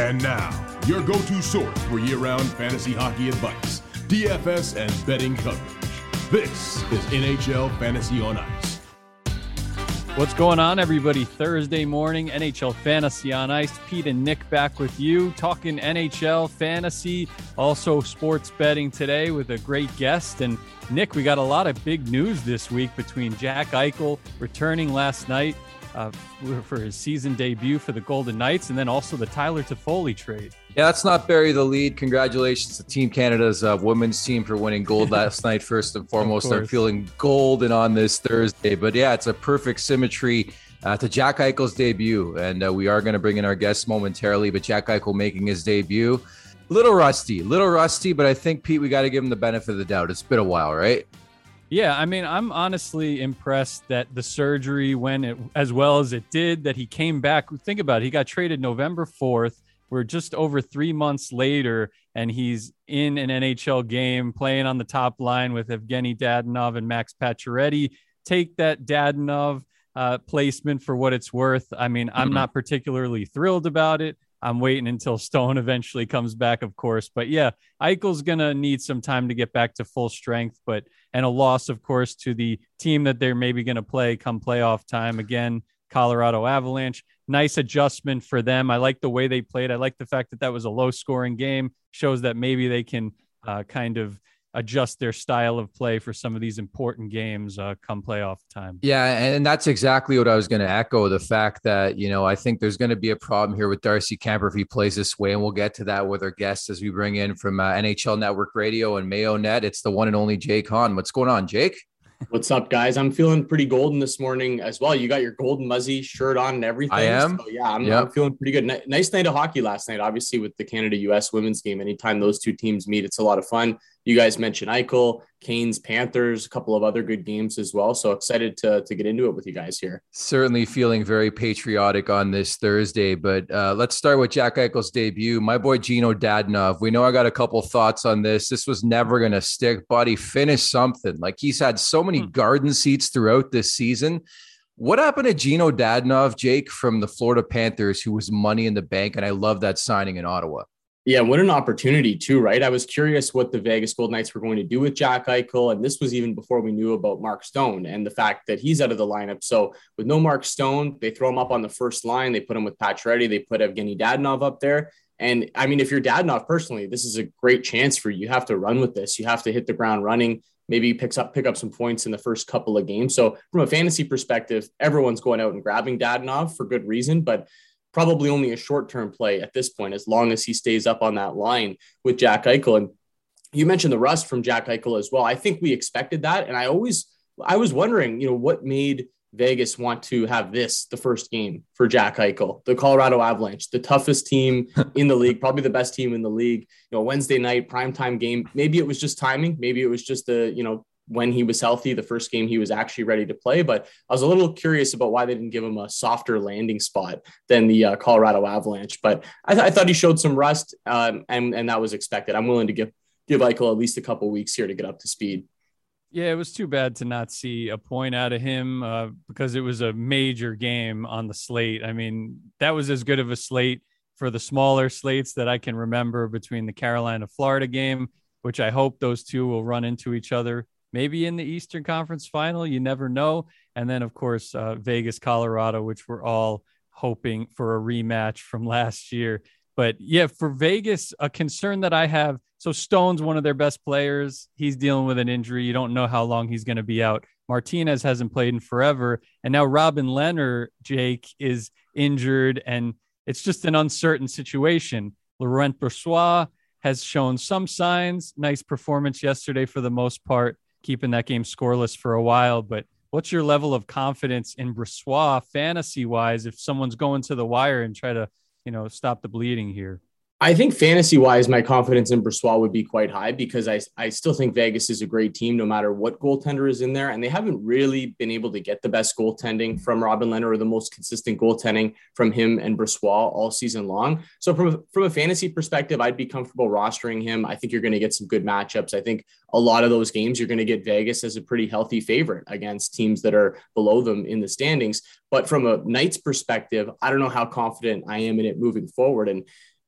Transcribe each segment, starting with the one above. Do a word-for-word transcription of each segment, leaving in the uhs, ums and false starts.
And now, your go-to source for year-round fantasy hockey advice, D F S and betting coverage. This is N H L Fantasy on Ice. What's going on, everybody? Thursday morning, N H L Fantasy on Ice. Pete and Nick back with you, talking N H L fantasy, also sports betting today with a great guest. And Nick, we got a lot of big news this week between Jack Eichel returning last night uh, for his season debut for the Golden Knights, and then also the Tyler Toffoli trade. Yeah, let's not bury the lead. Congratulations to Team Canada's uh, women's team for winning gold last night, first and foremost. They're feeling golden on this Thursday. But yeah, it's a perfect symmetry uh, to Jack Eichel's debut. And uh, we are going to bring in our guests momentarily, but Jack Eichel making his debut. Little rusty, little rusty, but I think, Pete, we got to give him the benefit of the doubt. It's been a while, right? Yeah, I mean, I'm honestly impressed that the surgery went it, as well as it did, that he came back. Think about it. He got traded November fourth. We're just over three months later, and he's in an N H L game playing on the top line with Evgeny Dadonov and Max Pacioretty. Take that Dadonov uh, placement for what it's worth. I mean, I'm mm-hmm. not particularly thrilled about it. I'm waiting until Stone eventually comes back, of course. But yeah, Eichel's going to need some time to get back to full strength, but and a loss, of course, to the team that they're maybe going to play come playoff time. Again, Colorado Avalanche. Nice adjustment for them. I like the way they played. I like the fact that that was a low-scoring game. Shows that maybe they can uh, kind of adjust their style of play for some of these important games uh, come playoff time. Yeah, and that's exactly what I was going to echo, the fact that, you know, I think there's going to be a problem here with Darcy Kuemper if he plays this way, and we'll get to that with our guests as we bring in from uh, N H L Network Radio and Mayo Net. It's the one and only Jake Hahn. What's going on, Jake? What's up, guys? I'm feeling pretty golden this morning as well. You got your golden muzzy shirt on and everything. I am. So, yeah, I'm, yep. I'm feeling pretty good. N- nice night of hockey last night, obviously, with the Canada-U S women's game. Anytime those two teams meet, it's a lot of fun. You guys mentioned Eichel, Canes, Panthers, a couple of other good games as well. So excited to, to get into it with you guys here. Certainly feeling very patriotic on this Thursday, but uh, let's start with Jack Eichel's debut. My boy Gino Dadonov. We know I got a couple thoughts on this. This was never going to stick, but he finished something. Like, he's had so many garden seats throughout this season. What happened to Gino Dadonov, Jake, from the Florida Panthers, who was money in the bank? And I love that signing in Ottawa. Yeah, what an opportunity too, right? I was curious what the Vegas Golden Knights were going to do with Jack Eichel, and this was even before we knew about Mark Stone and the fact that he's out of the lineup. So with no Mark Stone, they throw him up on the first line. They put him with Pacioretty. They put Evgeny Dadonov up there. And I mean, if you're Dadonov personally, this is a great chance for you. You have to run with this. You have to hit the ground running. Maybe picks up pick up some points in the first couple of games. So from a fantasy perspective, everyone's going out and grabbing Dadonov for good reason, but probably only a short-term play at this point, as long as he stays up on that line with Jack Eichel. And you mentioned the rust from Jack Eichel as well. I think we expected that. And I always, I was wondering, you know, what made Vegas want to have this, the first game for Jack Eichel, the Colorado Avalanche, the toughest team in the league, probably the best team in the league, you know, Wednesday night primetime game. Maybe it was just timing. Maybe it was just the, you know, when he was healthy, the first game he was actually ready to play. But I was a little curious about why they didn't give him a softer landing spot than the uh, Colorado Avalanche. But I, th- I thought he showed some rust, um, and, and that was expected. I'm willing to give, give Eichel at least a couple weeks here to get up to speed. Yeah, it was too bad to not see a point out of him uh, because it was a major game on the slate. I mean, that was as good of a slate for the smaller slates that I can remember between the Carolina-Florida game, which I hope those two will run into each other. Maybe in the Eastern Conference Final, you never know. And then, of course, uh, Vegas, Colorado, which we're all hoping for a rematch from last year. But yeah, for Vegas, a concern that I have, so Stone's one of their best players. He's dealing with an injury. You don't know how long he's going to be out. Martinez hasn't played in forever. And now Robin Lehner, Jake, is injured, and it's just an uncertain situation. Laurent Brossoit has shown some signs. Nice performance yesterday for the most part, keeping that game scoreless for a while. But what's your level of confidence in Brossoit fantasy wise if someone's going to the wire and try to, you know, stop the bleeding here? I think fantasy-wise, my confidence in Brossoit would be quite high because I, I still think Vegas is a great team no matter what goaltender is in there. And they haven't really been able to get the best goaltending from Robin Lehner or the most consistent goaltending from him and Brossoit all season long. So from a, from a fantasy perspective, I'd be comfortable rostering him. I think you're going to get some good matchups. I think a lot of those games, you're going to get Vegas as a pretty healthy favorite against teams that are below them in the standings. But from a Knights perspective, I don't know how confident I am in it moving forward. And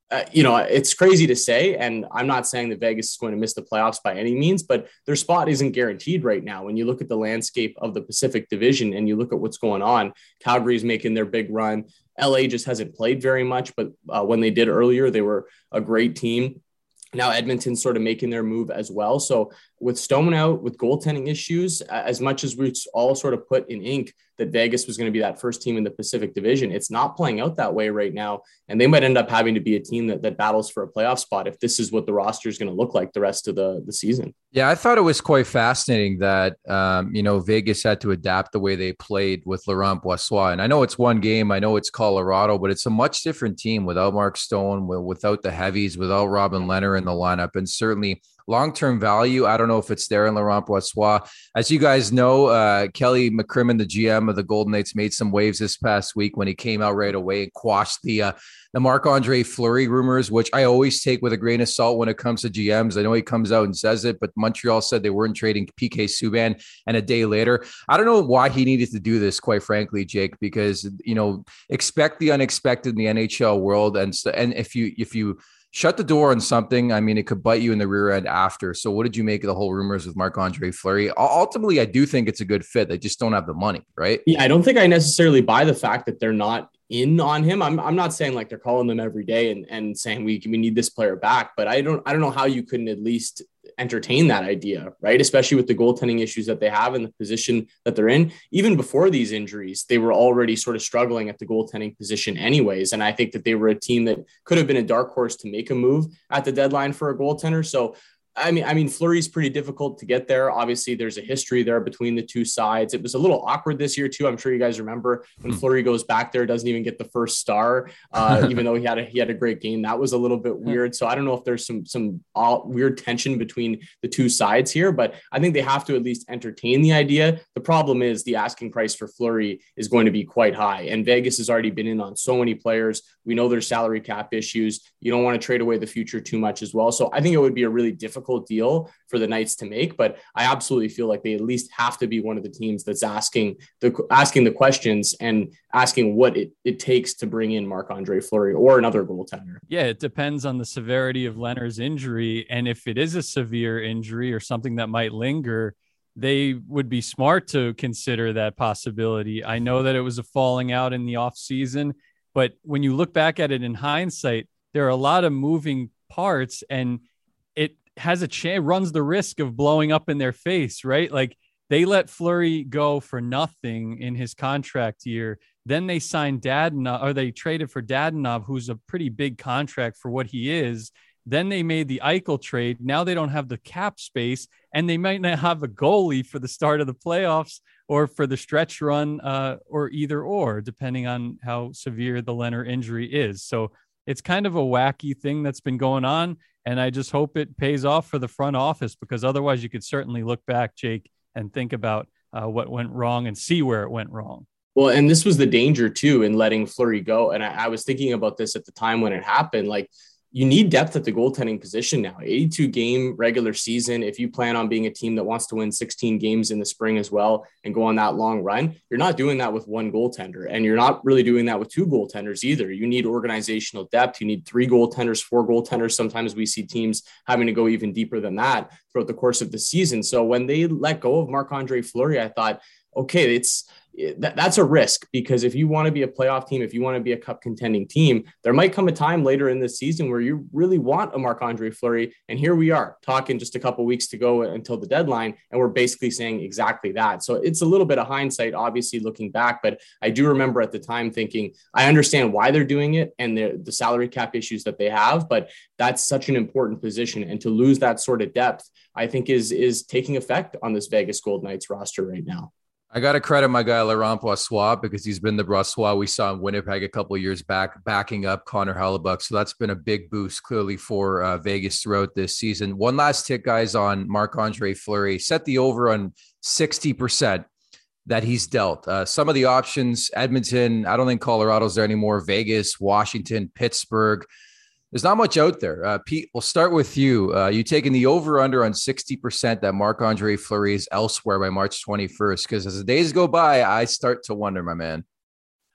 Uh, you know, it's crazy to say, and I'm not saying that Vegas is going to miss the playoffs by any means, but their spot isn't guaranteed right now. When you look at the landscape of the Pacific Division and you look at what's going on, Calgary's making their big run. L A just hasn't played very much, but uh, when they did earlier, they were a great team. Now Edmonton's sort of making their move as well. So with Stone out, with goaltending issues, as much as we all sort of put in ink that Vegas was going to be that first team in the Pacific Division, it's not playing out that way right now. And they might end up having to be a team that, that battles for a playoff spot if this is what the roster is going to look like the rest of the, the season. Yeah, I thought it was quite fascinating that, um, you know, Vegas had to adapt the way they played with Laurent Brossoit. And I know it's one game. I know it's Colorado, but it's a much different team without Mark Stone, without the heavies, without Robin Lehner in the lineup. And certainly long-term value, I don't know if it's there in Laurent Brossoit. As you guys know, uh, Kelly McCrimmon, the G M of the Golden Knights, made some waves this past week when he came out right away and quashed the uh, the Marc-Andre Fleury rumors, which I always take with a grain of salt when it comes to G Ms. I know he comes out and says it, but Montreal said they weren't trading P K Subban, and a day later, I don't know why he needed to do this, quite frankly, Jake, because, you know, expect the unexpected in the N H L world. And, and if you, if you, shut the door on something, I mean, it could bite you in the rear end after. So what did you make of the whole rumors with Marc-Andre Fleury? Ultimately, I do think it's a good fit. They just don't have the money, right? Yeah, I don't think I necessarily buy the fact that they're not in on him. I'm I'm not saying like they're calling them every day and, and saying we we need this player back, but I don't I don't know how you couldn't at least entertain that idea, right? Especially with the goaltending issues that they have and the position that they're in. Even before these injuries, they were already sort of struggling at the goaltending position anyways. And I think that they were a team that could have been a dark horse to make a move at the deadline for a goaltender. So I mean, I mean, Fleury's pretty difficult to get there. Obviously, there's a history there between the two sides. It was a little awkward this year too. I'm sure you guys remember when mm. Fleury goes back there, doesn't even get the first star, uh, even though he had a he had a great game. That was a little bit weird. So I don't know if there's some some all, weird tension between the two sides here, but I think they have to at least entertain the idea. The problem is the asking price for Fleury is going to be quite high, and Vegas has already been in on so many players. We know there's salary cap issues. You don't want to trade away the future too much as well. So I think it would be a really difficult deal for the Knights to make, but I absolutely feel like they at least have to be one of the teams that's asking the asking the questions and asking what it, it takes to bring in Marc-Andre Fleury or another goaltender. Yeah, it depends on the severity of Lehner's injury, and if it is a severe injury or something that might linger, they would be smart to consider that possibility. I know that it was a falling out in the offseason, but when you look back at it in hindsight, there are a lot of moving parts, and it has a chance, runs the risk of blowing up in their face, right? Like they let Fleury go for nothing in his contract year. Then they signed Dadonov, or they traded for Dadonov, who's a pretty big contract for what he is. Then they made the Eichel trade. Now they don't have the cap space, and they might not have a goalie for the start of the playoffs or for the stretch run, uh, or either or, depending on how severe the Lehner injury is. So it's kind of a wacky thing that's been going on. And I just hope it pays off for the front office, because otherwise you could certainly look back, Jake, and think about uh, what went wrong and see where it went wrong. Well, and this was the danger too in letting Fleury go. And I, I was thinking about this at the time when it happened. Like, you need depth at the goaltending position now. eighty-two game regular season. If you plan on being a team that wants to win sixteen games in the spring as well and go on that long run, you're not doing that with one goaltender, and you're not really doing that with two goaltenders either. You need organizational depth. You need three goaltenders, four goaltenders. Sometimes we see teams having to go even deeper than that throughout the course of the season. So when they let go of Marc-Andre Fleury, I thought, okay, it's that, that's a risk, because if you want to be a playoff team, if you want to be a cup contending team, there might come a time later in the season where you really want a Marc-Andre Fleury. And here we are talking just a couple of weeks to go until the deadline, and we're basically saying exactly that. So it's a little bit of hindsight, obviously, looking back, but I do remember at the time thinking, I understand why they're doing it and the, the salary cap issues that they have, but that's such an important position. And to lose that sort of depth, I think is, is taking effect on this Vegas Golden Knights roster right now. I got to credit my guy, Laurent Brossoit, because he's been the Brossoit we saw in Winnipeg a couple of years back, backing up Connor Hellebuyck. So that's been a big boost, clearly, for uh, Vegas throughout this season. One last tick, guys, on Marc-Andre Fleury. Set the over on sixty percent that he's dealt. Uh, some of the options, Edmonton, I don't think Colorado's there anymore, Vegas, Washington, Pittsburgh. There's not much out there. Uh, Pete, we'll start with you. Uh, you taking the over-under on sixty percent that Marc-Andre Fleury is elsewhere by March twenty-first? Because as the days go by, I start to wonder, my man.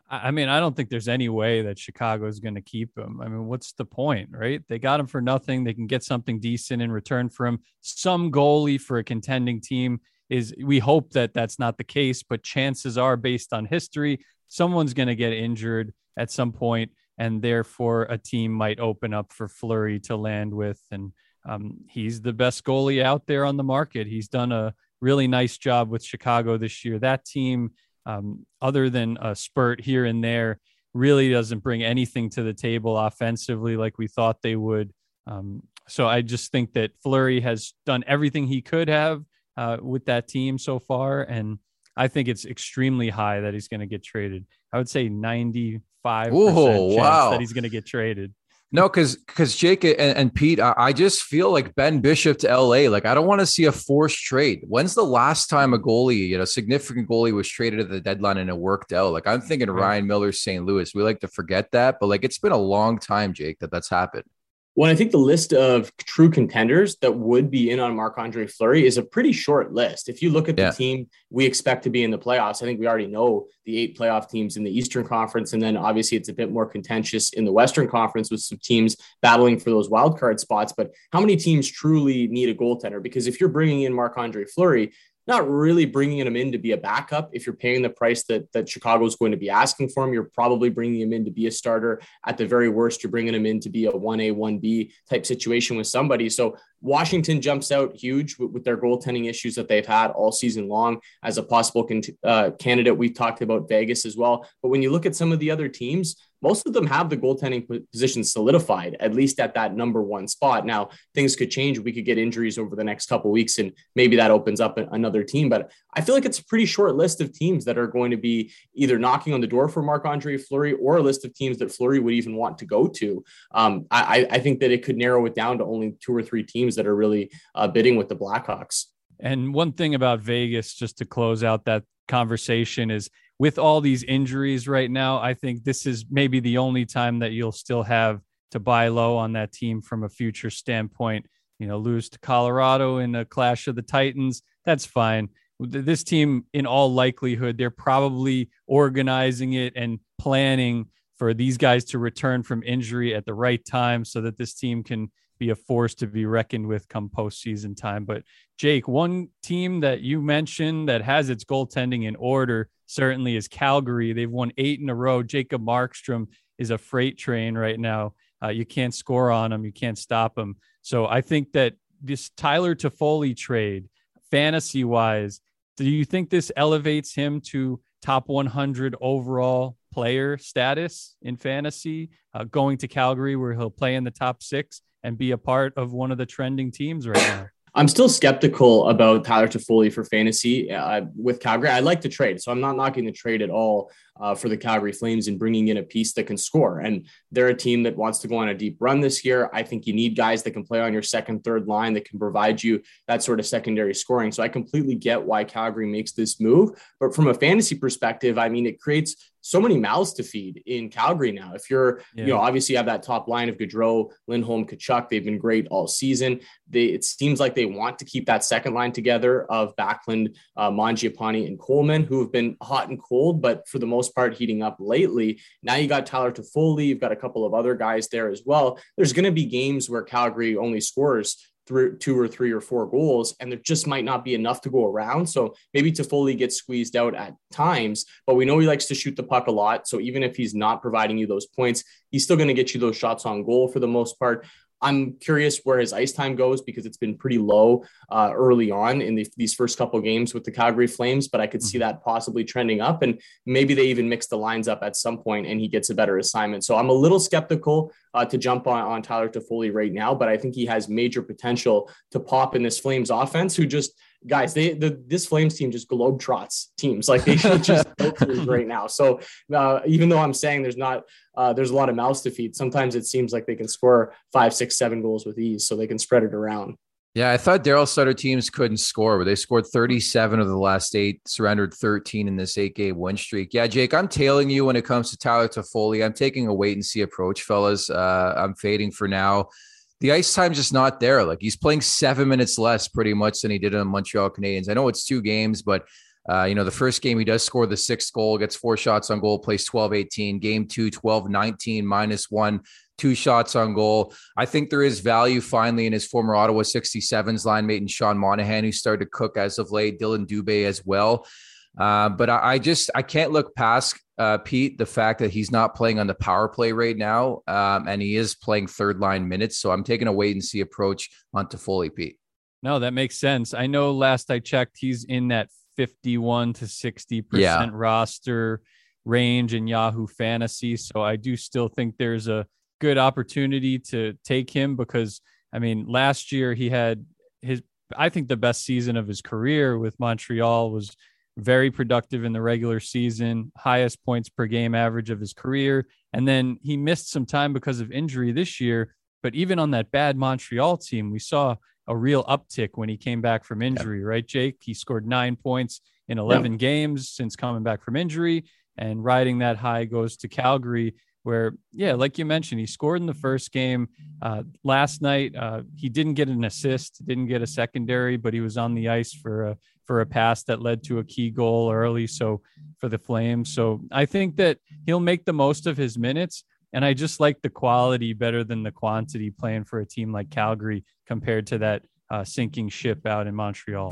I mean, I don't think there's any way that Chicago is going to keep him. I mean, what's the point, right? They got him for nothing. They can get something decent in return for him. Some goalie for a contending team is, we hope that that's not the case, but chances are, based on history, someone's going to get injured at some point, and therefore a team might open up for Fleury to land with. And um, he's the best goalie out there on the market. He's done a really nice job with Chicago this year. That team, Um, other than a spurt here and there, really doesn't bring anything to the table offensively like we thought they would. Um, so I just think that Fleury has done everything he could have uh, with that team so far. And I think it's extremely high that he's going to get traded. I would say ninety-five percent Ooh, chance wow. that he's going to get traded. No, because because Jake and, and Pete, I, I just feel like Ben Bishop to L A. Like, I don't want to see a forced trade. When's the last time a goalie, you know, significant goalie was traded at the deadline and it worked out? Like, I'm thinking Ryan Miller, Saint Louis. We like to forget that, but like, it's been a long time, Jake, that that's happened. Well, I think the list of true contenders that would be in on Marc-Andre Fleury is a pretty short list. If you look at the yeah. team we expect to be in the playoffs, I think we already know the eight playoff teams in the Eastern Conference. And then obviously it's a bit more contentious in the Western Conference with some teams battling for those wildcard spots. But how many teams truly need a goaltender? Because if you're bringing in Marc-Andre Fleury, not really bringing him in to be a backup. If you're paying the price that that Chicago is going to be asking for him, you're probably bringing him in to be a starter. At the very worst, you're bringing him in to be a one A, one B type situation with somebody. So Washington jumps out huge with, with their goaltending issues that they've had all season long as a possible con- uh, candidate. We've talked about Vegas as well. But when you look at some of the other teams, most of them have the goaltending position solidified, at least at that number one spot. Now, things could change. We could get injuries over the next couple of weeks, and maybe that opens up another team. But I feel like it's a pretty short list of teams that are going to be either knocking on the door for Marc-Andre Fleury, or a list of teams that Fleury would even want to go to. Um, I, I think that it could narrow it down to only two or three teams that are really uh, bidding with the Blackhawks. And one thing about Vegas, just to close out that conversation, is with all these injuries right now, I think this is maybe the only time that you'll still have to buy low on that team from a future standpoint. You know, lose to Colorado in a clash of the Titans, that's fine. This team, in all likelihood, they're probably organizing it and planning for these guys to return from injury at the right time so that this team can be a force to be reckoned with come postseason time. But Jake, one team that you mentioned that has its goaltending in order certainly is Calgary. They've won eight in a row. Jacob Markstrom is a freight train right now. Uh, you can't score on him. You can't stop him. So I think that this Tyler Toffoli trade, fantasy wise, do you think this elevates him to top one hundred overall player status in fantasy, uh, going to Calgary where he'll play in the top six and be a part of one of the trending teams right now? I'm still skeptical about Tyler Toffoli for fantasy uh, with Calgary. I like the trade, so I'm not knocking the trade at all uh, for the Calgary Flames and bringing in a piece that can score. And they're a team that wants to go on a deep run this year. I think you need guys that can play on your second, third line that can provide you that sort of secondary scoring. So I completely get why Calgary makes this move. But from a fantasy perspective, I mean, it creates so many mouths to feed in Calgary now. If you're, yeah. you know, obviously you have that top line of Gaudreau, Lindholm, Tkachuk. They've been great all season. They, it seems like they want to keep that second line together of Backlund, uh, Mangiapane, and Coleman, who have been hot and cold, but for the most part heating up lately. Now you got Tyler Toffoli. You've got a couple of other guys there as well. There's going to be games where Calgary only scores Three, two or three or four goals, and there just might not be enough to go around. So maybe Toffoli gets squeezed out at times, but we know he likes to shoot the puck a lot. So even if he's not providing you those points, he's still going to get you those shots on goal for the most part. I'm curious where his ice time goes because it's been pretty low uh, early on in the, these first couple of games with the Calgary Flames, but I could see that possibly trending up, and maybe they even mix the lines up at some point and he gets a better assignment. So I'm a little skeptical uh, to jump on, on Tyler Toffoli right now, but I think he has major potential to pop in this Flames offense, who just, guys, they the this Flames team just globetrots teams. Like they should just go teams right now. So uh, even though I'm saying there's not uh, there's a lot of mouths to feed, sometimes it seems like they can score five, six, seven goals with ease, so they can spread it around. Yeah, I thought Daryl Sutter teams couldn't score, but they scored thirty-seven of the last eight, surrendered thirteen in this eight-game win streak. Yeah, Jake, I'm tailing you when it comes to Tyler Toffoli. I'm taking a wait-and-see approach, fellas. Uh, I'm fading for now. The ice time's just not there. Like, he's playing seven minutes less pretty much than he did on Montreal Canadiens. I know it's two games, but Uh, you know, the first game, he does score the sixth goal, gets four shots on goal, plays twelve eighteen. Game two, twelve nineteen, minus one, two shots on goal. I think there is value finally in his former Ottawa sixty-sevens line mate and Sean Monahan, who started to cook as of late, Dylan Dubé as well. Uh, but I, I just, I can't look past uh, Pete, the fact that he's not playing on the power play right now. Um, and he is playing third line minutes. So I'm taking a wait and see approach on Toffoli, Pete. No, that makes sense. I know last I checked, he's in that fifty-one to sixty percent yeah. roster range in Yahoo Fantasy. So I do still think there's a good opportunity to take him because, I mean, last year he had his, I think the best season of his career with Montreal, was very productive in the regular season, highest points per game average of his career. And then he missed some time because of injury this year. But even on that bad Montreal team, we saw a real uptick when he came back from injury, yeah. right, Jake? He scored nine points in eleven yeah. games since coming back from injury, and riding that high goes to Calgary, where, yeah, like you mentioned, he scored in the first game. Uh, last night, uh, he didn't get an assist, didn't get a secondary, but he was on the ice for a, for a pass that led to a key goal early. So for the Flames. So I think that he'll make the most of his minutes. And I just like the quality better than the quantity playing for a team like Calgary compared to that uh, sinking ship out in Montreal.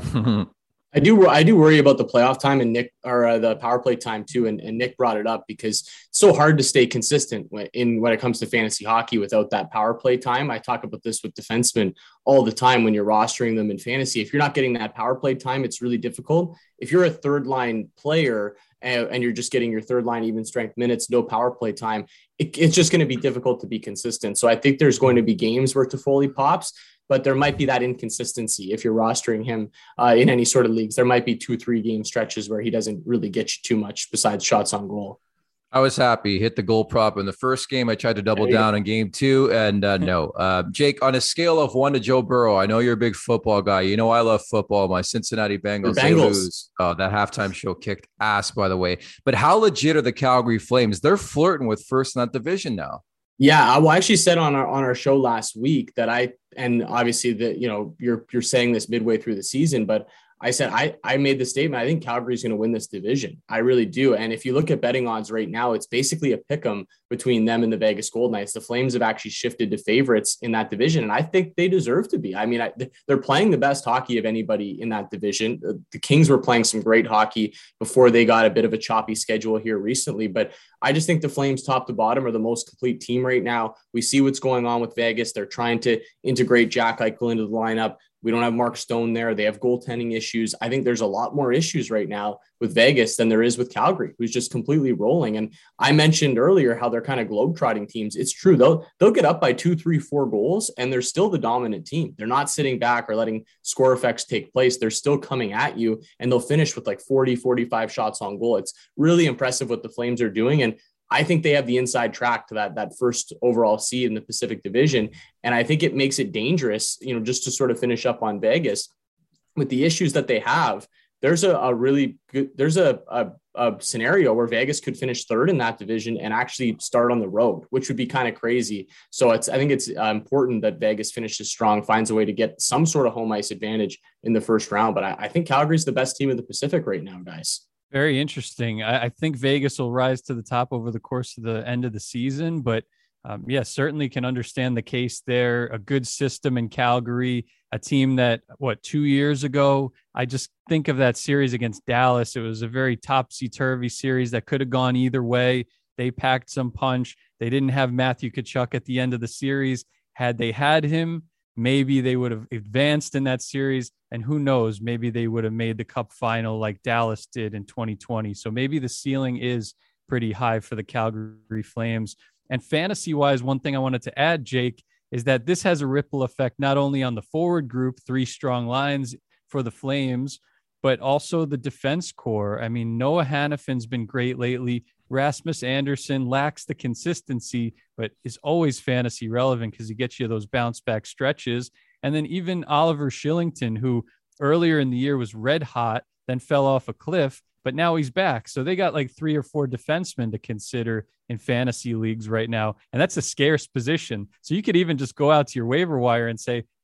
I do. I do worry about the playoff time and Nick, or uh, the power play time too. And, and Nick brought it up because it's so hard to stay consistent when, in when it comes to fantasy hockey without that power play time. I talk about this with defensemen all the time when you're rostering them in fantasy. If you're not getting that power play time, it's really difficult. If you're a third line player and, and you're just getting your third line even strength minutes, no power play time, it, it's just going to be difficult to be consistent. So I think there's going to be games where Toffoli pops, but there might be that inconsistency if you're rostering him uh, in any sort of leagues. There might be two, three game stretches where he doesn't really get you too much besides shots on goal. I was happy. Hit the goal prop in the first game. I tried to double down in game two, and uh, no. Uh, Jake, on a scale of one to Joe Burrow, I know you're a big football guy. You know I love football. My Cincinnati Bengals, the Bengals. They lose. Oh, that halftime show kicked ass, by the way. But how legit are the Calgary Flames? They're flirting with first in that division now. Yeah, I well, actually said on our on our show last week that I, and obviously that, you know, you're you're saying this midway through the season, but I said I I made the statement. I think Calgary's going to win this division. I really do. And if you look at betting odds right now, it's basically a pick 'em between them and the Vegas Golden Knights. The Flames have actually shifted to favorites in that division, and I think they deserve to be. I mean, I, they're playing the best hockey of anybody in that division. The Kings were playing some great hockey before they got a bit of a choppy schedule here recently, but I just think the Flames top to bottom are the most complete team right now. We see what's going on with Vegas. They're trying to integrate Jack Eichel into the lineup. We don't have Mark Stone there. They have goaltending issues. I think there's a lot more issues right now with Vegas than there is with Calgary, who's just completely rolling. And I mentioned earlier how they're kind of globetrotting teams. It's true. They'll, they'll get up by two, three, four goals, and they're still the dominant team. They're not sitting back or letting score effects take place. They're still coming at you, and they'll finish with like forty, forty-five shots on goal. It's really impressive what the Flames are doing. And I think they have the inside track to that, that first overall seed in the Pacific Division. And I think it makes it dangerous, you know, just to sort of finish up on Vegas with the issues that they have. There's a, a really good, there's a, a, a scenario where Vegas could finish third in that division and actually start on the road, which would be kind of crazy. So it's, I think it's uh, important that Vegas finishes strong, finds a way to get some sort of home ice advantage in the first round. But I, I think Calgary's the best team in the Pacific right now, guys. Very interesting. I, I think Vegas will rise to the top over the course of the end of the season, but um, yeah, certainly can understand the case there. A good system in Calgary, a team that, what, two years ago, I just think of that series against Dallas. It was a very topsy-turvy series that could have gone either way. They packed some punch. They didn't have Matthew Tkachuk at the end of the series. Had they had him, maybe they would have advanced in that series. And who knows, maybe they would have made the cup final like Dallas did in twenty twenty. So maybe the ceiling is pretty high for the Calgary Flames. And fantasy wise, one thing I wanted to add, Jake, is that this has a ripple effect, not only on the forward group, three strong lines for the Flames, but also the defense core. I mean, Noah Hannafin's been great lately. Rasmus Anderson lacks the consistency, but is always fantasy relevant because he gets you those bounce back stretches. And then even Oliver Shillington, who earlier in the year was red hot, then fell off a cliff, but now he's back. So they got like three or four defensemen to consider in fantasy leagues right now. And that's a scarce position. So you could even just go out to your waiver wire and say,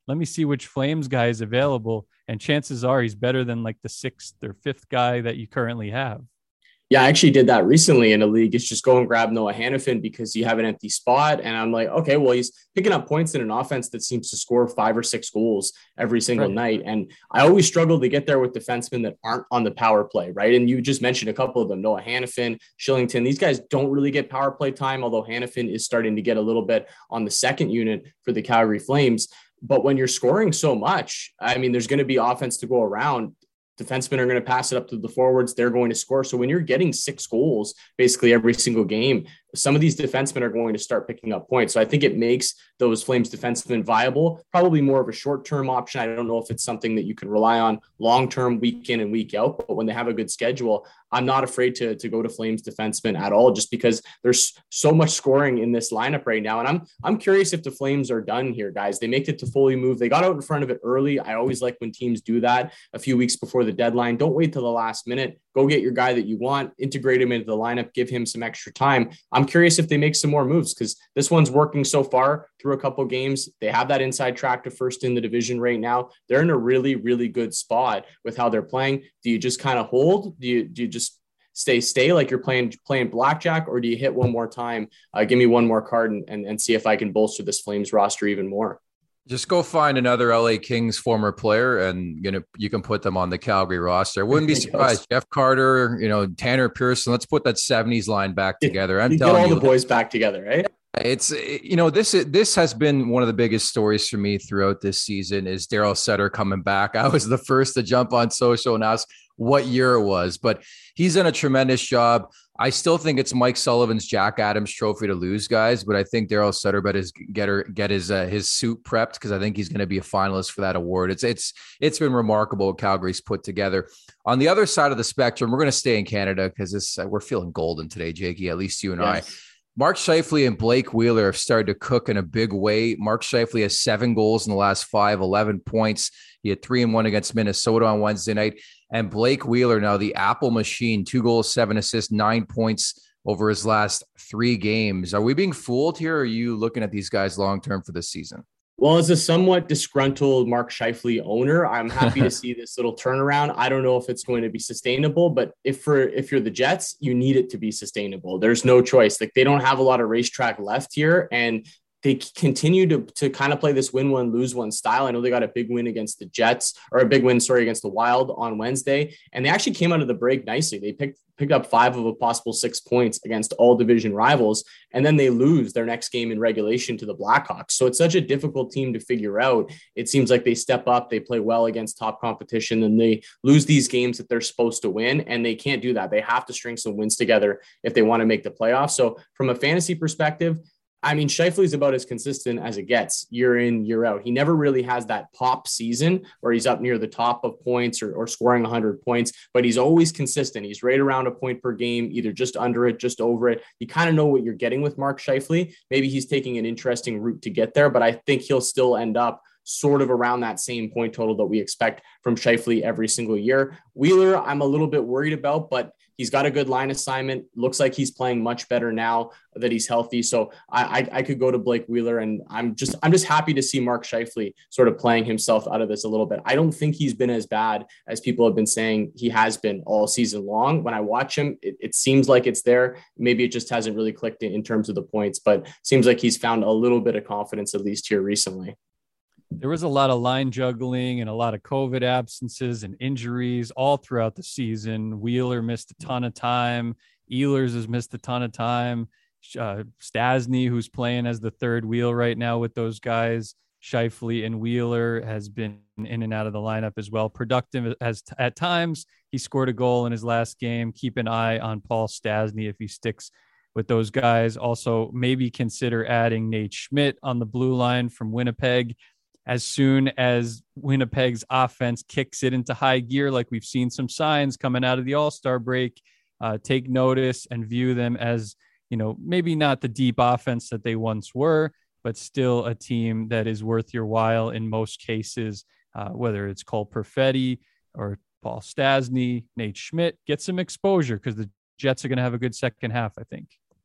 let me see which Flames guy is available. And chances are he's better than like the sixth or fifth guy that you currently have. Yeah, I actually did that recently in a league. It's just go and grab Noah Hannafin because you have an empty spot. And I'm like, okay, well, he's picking up points in an offense that seems to score five or six goals every single right. night. And I always struggle to get there with defensemen that aren't on the power play, right? And you just mentioned a couple of them, Noah Hannafin, Shillington. These guys don't really get power play time, although Hannafin is starting to get a little bit on the second unit for the Calgary Flames. But when you're scoring so much, I mean, there's going to be offense to go around. Defensemen are going to pass it up to the forwards. They're going to score. So when you're getting six goals basically every single game, some of these defensemen are going to start picking up points. So I think it makes those Flames defensemen viable, probably more of a short-term option. I don't know if it's something that you can rely on long-term, week in and week out, but when they have a good schedule, I'm not afraid to, to go to Flames defensemen at all, just because there's so much scoring in this lineup right now. And I'm, I'm curious if the Flames are done here, guys. They make it to fully move. They got out in front of it early. I always like when teams do that a few weeks before the deadline. Don't wait till the last minute. Go get your guy that you want, integrate him into the lineup, give him some extra time. I'm curious if they make some more moves, because this one's working so far through a couple games. They have that inside track to first in the division right now. They're in a really, really good spot with how they're playing. Do you just kind of hold? Do you, do you just stay, stay like you're playing, playing blackjack, or do you hit one more time? Uh, give me one more card and, and, and see if I can bolster this Flames roster even more. Just go find another L A Kings former player and you know you can put them on the Calgary roster. I wouldn't be surprised. Jeff Carter, you know, Tanner Pearson. Let's put that seventies line back together. I'm you telling get all you, the boys back together, right? It's, you know, this this has been one of the biggest stories for me throughout this season is Daryl Sutter coming back. I was the first to jump on social and ask what year it was, but he's done a tremendous job. I still think it's Mike Sullivan's Jack Adams trophy to lose, guys, but I think Daryl Sutter better get her, get his uh, his suit prepped, because I think he's going to be a finalist for that award. It's it's it's been remarkable what Calgary's put together. On the other side of the spectrum, we're going to stay in Canada because this uh, we're feeling golden today, Jakey. At least you and yes. I. Mark Scheifele and Blake Wheeler have started to cook in a big way. Mark Scheifele has seven goals in the last five, eleven points. He had three and one against Minnesota on Wednesday night. And Blake Wheeler, now the Apple machine, two goals, seven assists, nine points over his last three games. Are we being fooled here? Or are you looking at these guys long-term for this season? Well, as a somewhat disgruntled Mark Scheifele owner, I'm happy to see this little turnaround. I don't know if it's going to be sustainable, but if for if you're the Jets, you need it to be sustainable. There's no choice. Like, they don't have a lot of racetrack left here, and they continue to, to kind of play this win one, lose one style. I know they got a big win against the Jets, or a big win, sorry, against the Wild on Wednesday. And they actually came out of the break nicely. They picked, picked up five of a possible six points against all division rivals. And then they lose their next game in regulation to the Blackhawks. So it's such a difficult team to figure out. It seems like they step up, they play well against top competition, and they lose these games that they're supposed to win. And they can't do that. They have to string some wins together if they want to make the playoffs. So from a fantasy perspective, I mean, Scheifele is about as consistent as it gets year in, year out. He never really has that pop season where he's up near the top of points or, or scoring one hundred points, but he's always consistent. He's right around a point per game, either just under it, just over it. You kind of know what you're getting with Mark Scheifele. Maybe he's taking an interesting route to get there, but I think he'll still end up sort of around that same point total that we expect from Scheifele every single year. Wheeler, I'm a little bit worried about, but he's got a good line assignment. Looks like he's playing much better now that he's healthy. So I, I, I could go to Blake Wheeler, and I'm just I'm just happy to see Mark Scheifele sort of playing himself out of this a little bit. I don't think he's been as bad as people have been saying he has been all season long. When I watch him, it, it seems like it's there. Maybe it just hasn't really clicked in, in terms of the points, but seems like he's found a little bit of confidence, at least here recently. There was a lot of line juggling and a lot of COVID absences and injuries all throughout the season. Wheeler missed a ton of time. Ehlers has missed a ton of time. Uh, Stastny, who's playing as the third wheel right now with those guys, Scheifele and Wheeler, has been in and out of the lineup as well. Productive as t- at times. He scored a goal in his last game. Keep an eye on Paul Stastny if he sticks with those guys. Also, maybe consider adding Nate Schmidt on the blue line from Winnipeg as soon as Winnipeg's offense kicks it into high gear, like we've seen some signs coming out of the All-Star break. Uh, take notice and view them as, you know, maybe not the deep offense that they once were, but still a team that is worth your while in most cases, uh, whether it's Cole Perfetti or Paul Stastny, Nate Schmidt. Get some exposure because the Jets are going to have a good second half, I think.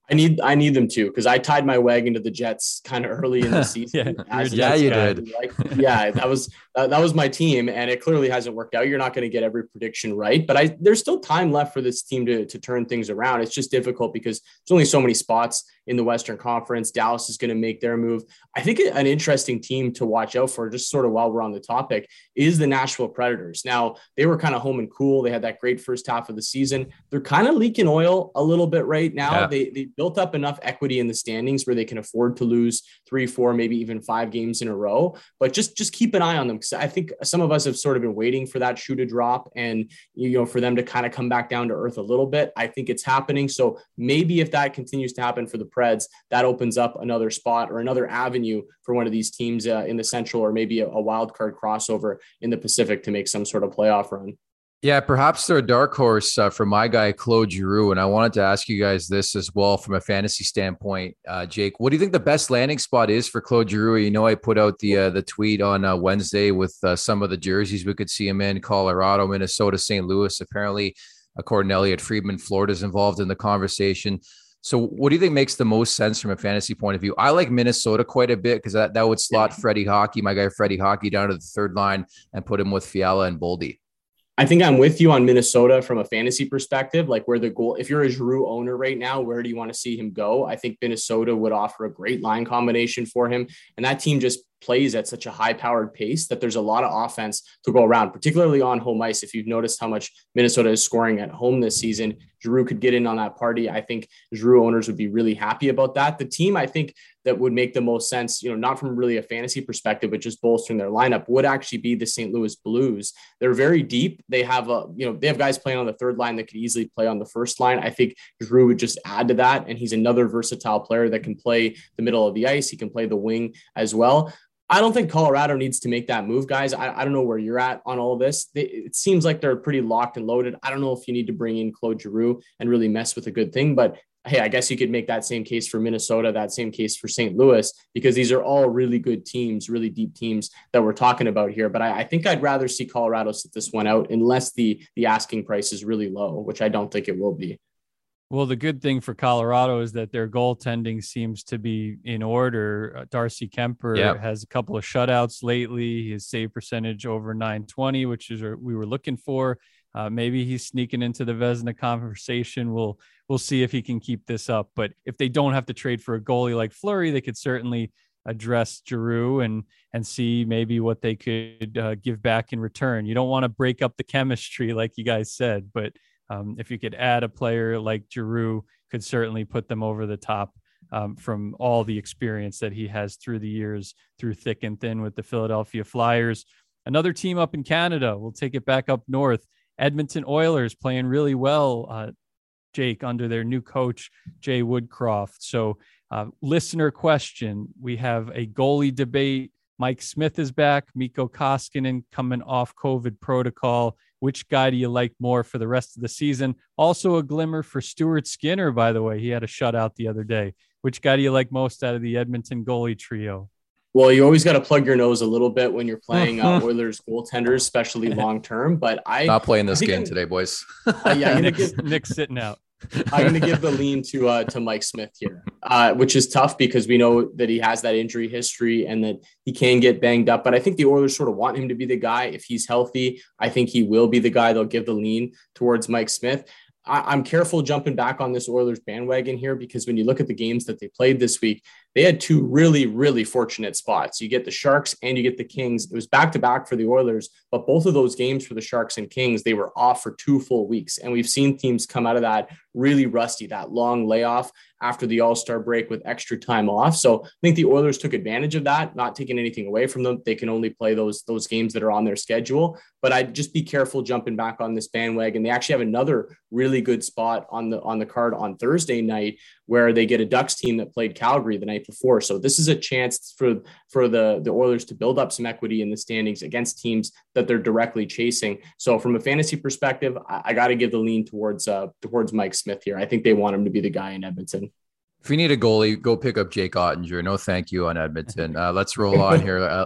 I need I need them to, because I tied my wagon to the Jets kind of early in the season. yeah, as yeah you guy. did. Like, yeah, that was uh, that was my team, and it clearly hasn't worked out. You're not going to get every prediction right, but I there's still time left for this team to to turn things around. It's just difficult because there's only so many spots in the Western Conference. Dallas is going to make their move. I think an interesting team to watch out for, just sort of while we're on the topic, is the Nashville Predators. Now, they were kind of home and cool. They had that great first half of the season. They're kind of leaking oil a little bit right now. Yeah. They they built up enough equity in the standings where they can afford to lose three, four, maybe even five games in a row. But just just keep an eye on them, because I think some of us have sort of been waiting for that shoe to drop and, you know, for them to kind of come back down to earth a little bit. I think it's happening. So maybe if that continues to happen for the Preds, that opens up another spot or another avenue for one of these teams uh, in the Central, or maybe a, a wild card crossover in the Pacific to make some sort of playoff run. Yeah, perhaps they're a dark horse uh, for my guy, Claude Giroux. And I wanted to ask you guys this as well from a fantasy standpoint. Uh, Jake, what do you think the best landing spot is for Claude Giroux? You know, I put out the uh, the tweet on uh, Wednesday with uh, some of the jerseys we could see him in: Colorado, Minnesota, Saint Louis. Apparently, according to Elliot Friedman, Florida's involved in the conversation. So what do you think makes the most sense from a fantasy point of view? I like Minnesota quite a bit, because that, that would slot yeah. Freddie Hockey, my guy Freddie Hockey, down to the third line and put him with Fiala and Boldy. I think I'm with you on Minnesota from a fantasy perspective, like where the goal, if you're a Giroux owner right now, where do you want to see him go? I think Minnesota would offer a great line combination for him. And that team just plays at such a high powered pace that there's a lot of offense to go around, particularly on home ice. If you've noticed how much Minnesota is scoring at home this season, Giroux could get in on that party. I think Giroux owners would be really happy about that. The team, I think, that would make the most sense, you know, not from really a fantasy perspective, but just bolstering their lineup, would actually be the Saint Louis Blues. They're very deep. They have a, you know, they have guys playing on the third line that could easily play on the first line. I think Giroux would just add to that. And he's another versatile player that can play the middle of the ice. He can play the wing as well. I don't think Colorado needs to make that move, guys. I, I don't know where you're at on all of this. They, it seems like they're pretty locked and loaded. I don't know if you need to bring in Claude Giroux and really mess with a good thing, but hey, I guess you could make that same case for Minnesota, that same case for Saint Louis, because these are all really good teams, really deep teams that we're talking about here. But I, I think I'd rather see Colorado sit this one out unless the the asking price is really low, which I don't think it will be. Well, the good thing for Colorado is that their goaltending seems to be in order. Uh, Darcy Kemper yep. has a couple of shutouts lately. His save percentage over nine twenty, which is what we were looking for. Uh, maybe he's sneaking into the Vezina conversation. We'll we'll see if he can keep this up. But if they don't have to trade for a goalie like Fleury, they could certainly address Giroux and and see maybe what they could uh, give back in return. You don't want to break up the chemistry like you guys said, but um, if you could add a player like Giroux, could certainly put them over the top um, from all the experience that he has through the years, through thick and thin with the Philadelphia Flyers. Another team up in Canada, we'll take it back up north. Edmonton Oilers playing really well, uh, Jake, under their new coach, Jay Woodcroft. So uh, listener question, we have a goalie debate. Mike Smith is back. Mikko Koskinen coming off COVID protocol. Which guy do you like more for the rest of the season? Also a glimmer for Stuart Skinner, by the way. He had a shutout the other day. Which guy do you like most out of the Edmonton goalie trio? Well, you always got to plug your nose a little bit when you're playing uh, Oilers goaltenders, especially long term. But I not playing this game I'm, today, boys. Uh, yeah, Nick's, give, Nick's sitting out. I'm going to give the lean to uh, to Mike Smith here, uh, which is tough because we know that he has that injury history and that he can get banged up. But I think the Oilers sort of want him to be the guy. If he's healthy, I think he will be the guy. They'll give the lean towards Mike Smith. I, I'm careful jumping back on this Oilers bandwagon here because when you look at the games that they played this week, they had two really, really fortunate spots. You get the Sharks and you get the Kings. It was back-to-back for the Oilers, but both of those games for the Sharks and Kings, they were off for two full weeks. And we've seen teams come out of that really rusty, that long layoff after the All-Star break with extra time off. So I think the Oilers took advantage of that, not taking anything away from them. They can only play those, those games that are on their schedule, but I'd just be careful jumping back on this bandwagon. They actually have another really good spot on the, on the card on Thursday night where they get a Ducks team that played Calgary the night before. So this is a chance for, for the, the Oilers to build up some equity in the standings against teams that they're directly chasing. So from a fantasy perspective, I, I got to give the lean towards, uh, towards Mike Smith here. I think they want him to be the guy in Edmonton. If you need a goalie, go pick up Jake Ottinger. No, thank you on Edmonton. Uh, let's roll on here. Uh,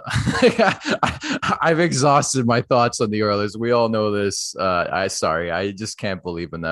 I've exhausted my thoughts on the Oilers. We all know this. Uh, I sorry, I just can't believe in them.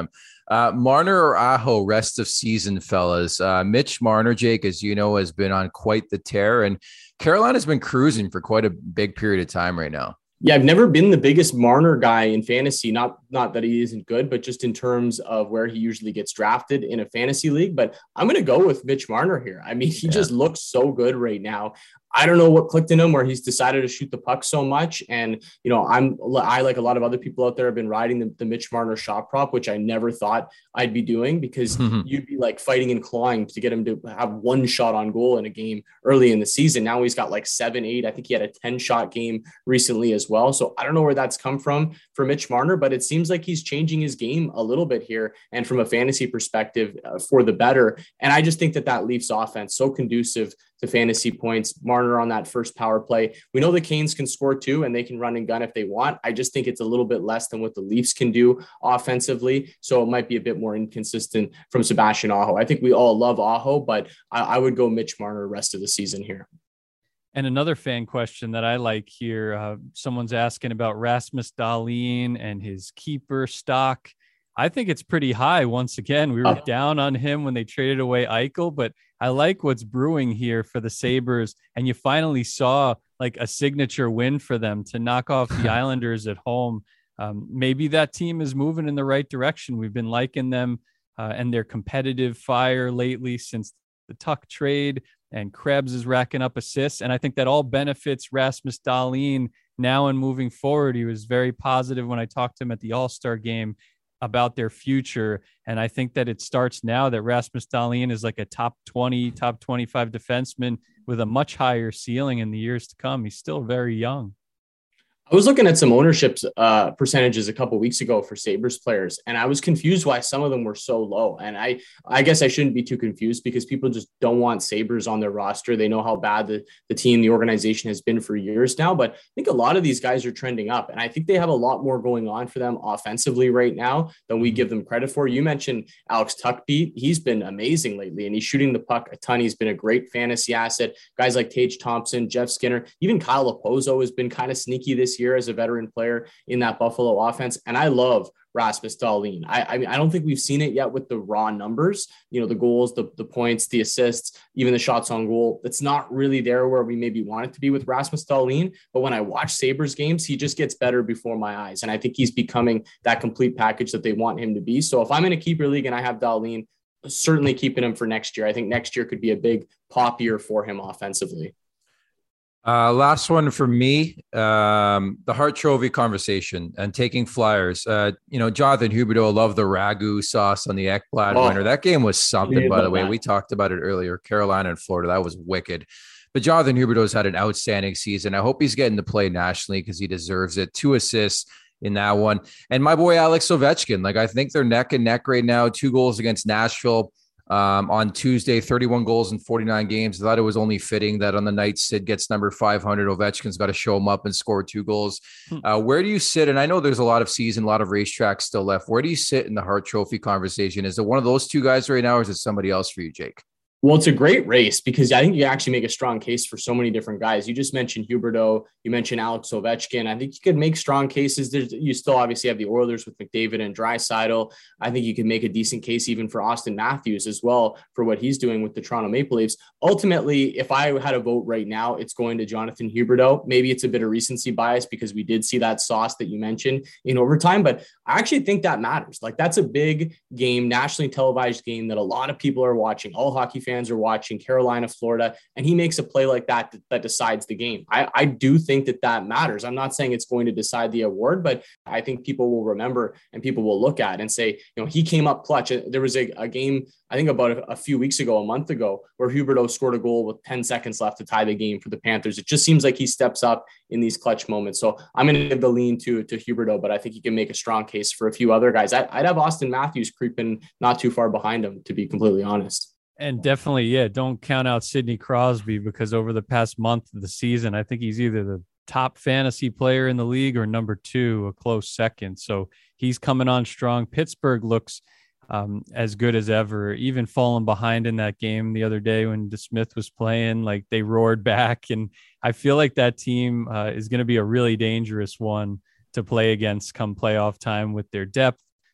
Uh, Marner or Aho, rest of season, fellas. Uh, Mitch Marner, Jake, as you know, has been on quite the tear, and Carolina's been cruising for quite a big period of time right now. Yeah, I've never been the biggest Marner guy in fantasy. Not not that he isn't good, but just in terms of where he usually gets drafted in a fantasy league. But I'm going to go with Mitch Marner here. I mean, he yeah. just looks so good right now. I don't know what clicked in him where he's decided to shoot the puck so much. And, you know, I'm, I, like a lot of other people out there, have been riding the, the Mitch Marner shot prop, which I never thought I'd be doing, because mm-hmm. you'd be like fighting and clawing to get him to have one shot on goal in a game early in the season. Now he's got like seven, eight. I think he had a ten shot game recently as well. So I don't know where that's come from for Mitch Marner, but it seems like he's changing his game a little bit here. And from a fantasy perspective, uh, for the better. And I just think that that Leafs offense, so conducive to fantasy points. Marner on that first power play. We know the Canes can score too, and they can run and gun if they want. I just think it's a little bit less than what the Leafs can do offensively. So it might be a bit more inconsistent from Sebastian Aho. I think we all love Aho, but I, I would go Mitch Marner rest of the season here. And another fan question that I like here, uh, someone's asking about Rasmus Dahlin and his keeper stock. I think it's pretty high. Once again, we were oh. down on him when they traded away Eichel, but I like what's brewing here for the Sabres. And you finally saw like a signature win for them to knock off the Islanders at home. Um, maybe that team is moving in the right direction. We've been liking them uh, and their competitive fire lately since the Tuck trade, and Krebs is racking up assists. And I think that all benefits Rasmus Dahlin now and moving forward. He was very positive when I talked to him at the All-Star game about their future. And I think that it starts now that Rasmus Dahlin is like a top twenty, top twenty-five defenseman with a much higher ceiling in the years to come. He's still very young. I was looking at some ownership uh, percentages a couple of weeks ago for Sabres players, and I was confused why some of them were so low. And I, I guess I shouldn't be too confused, because people just don't want Sabres on their roster. They know how bad the, the team, the organization has been for years now. But I think a lot of these guys are trending up, and I think they have a lot more going on for them offensively right now than we give them credit for. You mentioned Alex Tuckbeat. He's been amazing lately, and he's shooting the puck a ton. He's been a great fantasy asset. Guys like Tage Thompson, Jeff Skinner, even Kyle Opozo has been kind of sneaky this year as a veteran player in that Buffalo offense. And I love Rasmus Dahlin. I, I mean, I don't think we've seen it yet with the raw numbers, you know, the goals, the, the points, the assists, even the shots on goal. It's not really there where we maybe want it to be with Rasmus Dahlin. But when I watch Sabres games, he just gets better before my eyes. And I think he's becoming that complete package that they want him to be. So if I'm in a keeper league and I have Dahlin, certainly keeping him for next year. I think next year could be a big pop year for him offensively. Uh, last one for me, um, the Hart Trophy conversation and taking Flyers. Uh, you know, Jonathan Huberdeau loved the ragu sauce on the Ekblad oh, winner. That game was something, by the way. That. We talked about it earlier. Carolina and Florida, that was wicked. But Jonathan Huberdeau's had an outstanding season. I hope he's getting to play nationally because he deserves it. Two assists in that one. And my boy, Alex Ovechkin, like I think they're neck and neck right now. Two goals against Nashville. Um, on Tuesday, thirty-one goals in forty-nine games. I thought it was only fitting that on the night Sid gets number five hundred, Ovechkin's got to show him up and score two goals. Uh, where do you sit? And I know there's a lot of season, a lot of racetracks still left. Where do you sit in the Hart Trophy conversation? Is it one of those two guys right now, or is it somebody else for you, Jake? Well, it's a great race because I think you actually make a strong case for so many different guys. You just mentioned Huberdeau. You mentioned Alex Ovechkin. I think you could make strong cases. There's, you still obviously have the Oilers with McDavid and Draisaitl. I think you can make a decent case even for Austin Matthews as well for what he's doing with the Toronto Maple Leafs. Ultimately, if I had a vote right now, it's going to Jonathan Huberdeau. Maybe it's a bit of recency bias because we did see that sauce that you mentioned in overtime, but I actually think that matters. Like that's a big game, nationally televised game that a lot of people are watching. All hockey fans Fans are watching, Carolina, Florida, and he makes a play like that that, that decides the game. I, I do think that that matters. I'm not saying it's going to decide the award, but I think people will remember and people will look at and say, you know, he came up clutch. There was a, a game, I think about a, a few weeks ago, a month ago, where Huberdeau scored a goal with ten seconds left to tie the game for the Panthers. It just seems like he steps up in these clutch moments. So I'm going to give the lean to, to Huberdeau, but I think he can make a strong case for a few other guys. I, I'd have Austin Matthews creeping not too far behind him, to be completely honest. And definitely, yeah, don't count out Sidney Crosby because over the past month of the season, I think he's either the top fantasy player in the league or number two, a close second. So he's coming on strong. Pittsburgh looks um, as good as ever, even falling behind in that game the other day when DeSmith was playing, like they roared back. And I feel like that team uh, is going to be a really dangerous one to play against come playoff time with their depth,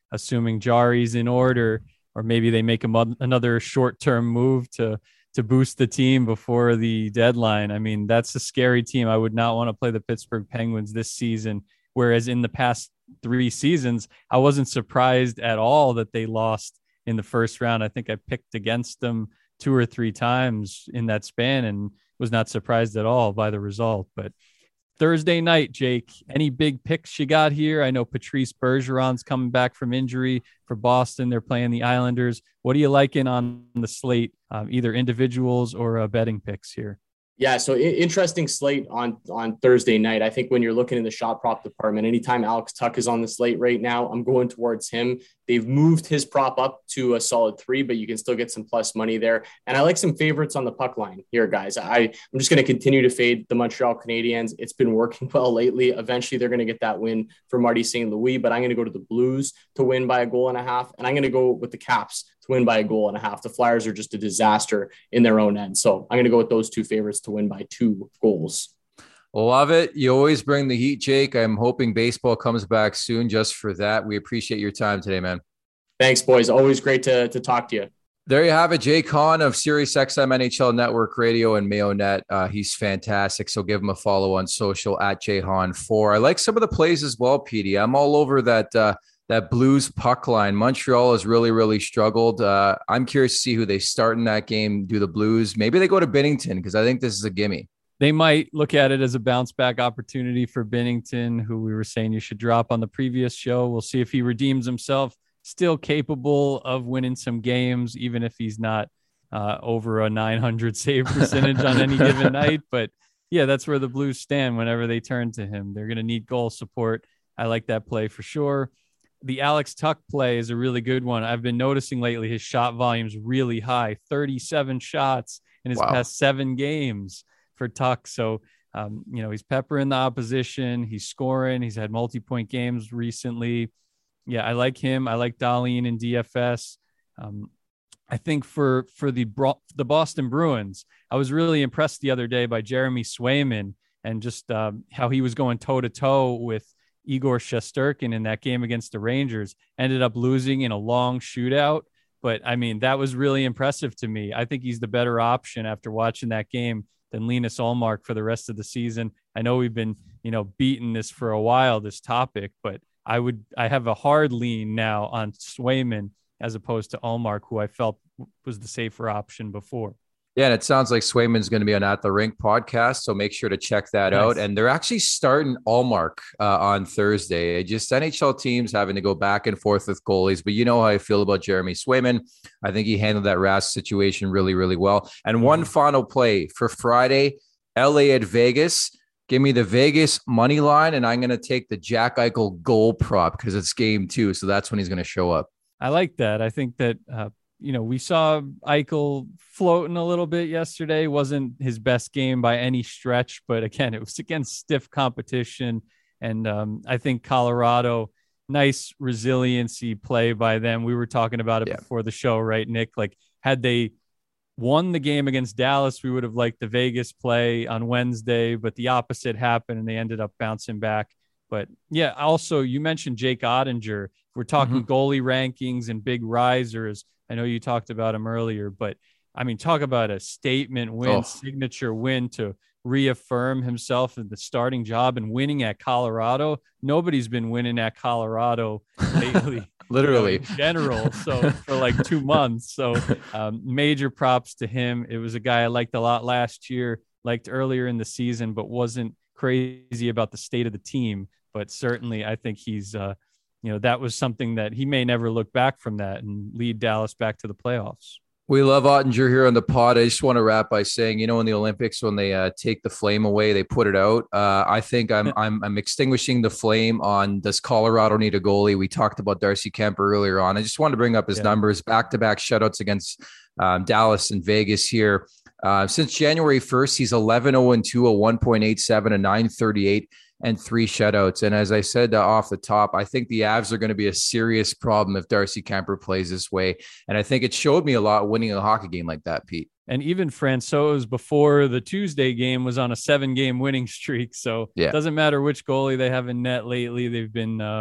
assuming Jari's in order, or maybe they make a, another short-term move to to boost the team before the deadline. I mean, that's a scary team. I would not want to play the Pittsburgh Penguins this season, whereas in the past three seasons, I wasn't surprised at all that they lost in the first round. I think I picked against them two or three times in that span and was not surprised at all by the result. But Thursday night, Jake, any big picks you got here? I know Patrice Bergeron's coming back from injury for Boston. They're playing the Islanders. What are you liking on the slate, um, either individuals or uh, betting picks here? Yeah, so interesting slate on, on Thursday night. I think when you're looking in the shot prop department, anytime Alex Tuch is on the slate right now, I'm going towards him. They've moved his prop up to a solid three, but you can still get some plus money there. And I like some favorites on the puck line here, guys. I, I'm just going to continue to fade the Montreal Canadiens. It's been working well lately. Eventually, they're going to get that win for Marty Saint Louis, but I'm going to go to the Blues to win by a goal and a half. And I'm going to go with the Caps to win by a goal and a half. The Flyers are just a disaster in their own end. So I'm going to go with those two favorites to win by two goals. Love it. You always bring the heat, Jake. I'm hoping baseball comes back soon just for that. We appreciate your time today, man. Thanks, boys. Always great to, to talk to you. There you have it. Jay Kahn of SiriusXM N H L Network Radio and MayoNet. Uh, he's fantastic. So give him a follow on social at Jay Hahn four. I like some of the plays as well, Petey. I'm all over that, uh, that Blues puck line. Montreal has really, really struggled. Uh, I'm curious to see who they start in that game. Do the Blues? Maybe they go to Binnington because I think this is a gimme. They might look at it as a bounce back opportunity for Binnington, who we were saying you should drop on the previous show. We'll see if he redeems himself. Still capable of winning some games, even if he's not uh, over a nine hundred save percentage on any given night. But yeah, that's where the Blues stand whenever they turn to him. They're going to need goal support. I like that play for sure. The Alex Tuch play is a really good one. I've been noticing lately his shot volume's really high, thirty-seven shots in his wow. past seven games for Tuch. So, um, you know, he's peppering the opposition. He's scoring. He's had multi-point games recently. Yeah, I like him. I like Dahlin in D F S. Um, I think for for the the Boston Bruins, I was really impressed the other day by Jeremy Swayman and just um, how he was going toe-to-toe with Igor Shesterkin in that game against the Rangers. Ended up losing in a long shootout. But, I mean, that was really impressive to me. I think he's the better option after watching that game than Linus Ullmark for the rest of the season. I know we've been, you know, beating this for a while, this topic, but I would, I have a hard lean now on Swayman as opposed to Ullmark, who I felt was the safer option before. Yeah, and it sounds like Swayman's going to be on At the Rink podcast, so make sure to check that nice. out. And they're actually starting Ullmark uh, on Thursday. Just N H L teams having to go back and forth with goalies, but you know how I feel about Jeremy Swayman. I think he handled that Rask situation really, really well. And one final play for Friday, L A at Vegas. Give me the Vegas money line, and I'm going to take the Jack Eichel goal prop because it's game two. So that's when he's going to show up. I like that. I think that, uh, you know, we saw Eichel floating a little bit yesterday. Wasn't his best game by any stretch, but again, it was against stiff competition. And um, I think Colorado, nice resiliency play by them. We were talking about it yeah. before the show, right, Nick? Like, had they won the game against Dallas, we would have liked the Vegas play on Wednesday, but the opposite happened and they ended up bouncing back. But yeah, also you mentioned Jake Ottinger. If we're talking mm-hmm. goalie rankings and big risers, I know you talked about him earlier, but I mean, talk about a statement win, oh. signature win to reaffirm himself in the starting job and winning at Colorado. Nobody's been winning at Colorado lately. Literally, you know, in general. So for like two months. So um, major props to him. It was a guy I liked a lot last year, liked earlier in the season, but wasn't crazy about the state of the team. But certainly, I think he's, uh, you know, that was something that he may never look back from that and lead Dallas back to the playoffs. We love Ottinger here on the pod. I just want to wrap by saying, you know, in the Olympics, when they uh, take the flame away, they put it out. Uh, I think I'm, I'm I'm extinguishing the flame on, does Colorado need a goalie? We talked about Darcy Kemper earlier on. I just wanted to bring up his yeah. numbers, back-to-back shutouts against um, Dallas and Vegas here. Uh, since January first, he's eleven oh two, a one point eight seven, a nine thirty-eight, and three shutouts. And as I said uh, off the top, I think the Avs are going to be a serious problem if Darcy Kemper plays this way. And I think it showed me a lot winning a hockey game like that, Pete. And even Francouz before the Tuesday game was on a seven game winning streak. So yeah. it doesn't matter which goalie they have in net lately. They've been uh,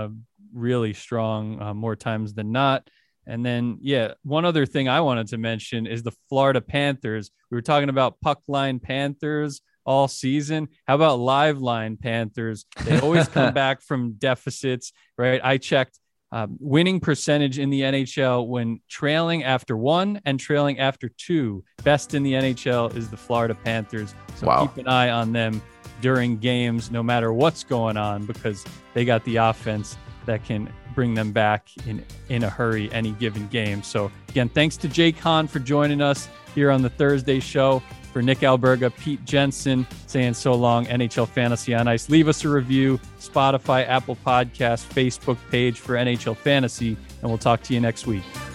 really strong uh, more times than not. And then, yeah, one other thing I wanted to mention is the Florida Panthers. We were talking about puck line Panthers all season. How about live line Panthers? They always come back from deficits, right? I checked um, winning percentage in the N H L when trailing after one and trailing after two. Best in the N H L is the Florida Panthers. So wow. Keep an eye on them during games, no matter what's going on, because they got the offense that can bring them back in, in a hurry any given game. So again, thanks to Jake Hahn for joining us here on the Thursday show. For Nick Alberga, Pete Jensen saying so long, N H L Fantasy on Ice. Leave us a review, Spotify, Apple Podcasts, Facebook page for N H L Fantasy, and we'll talk to you next week.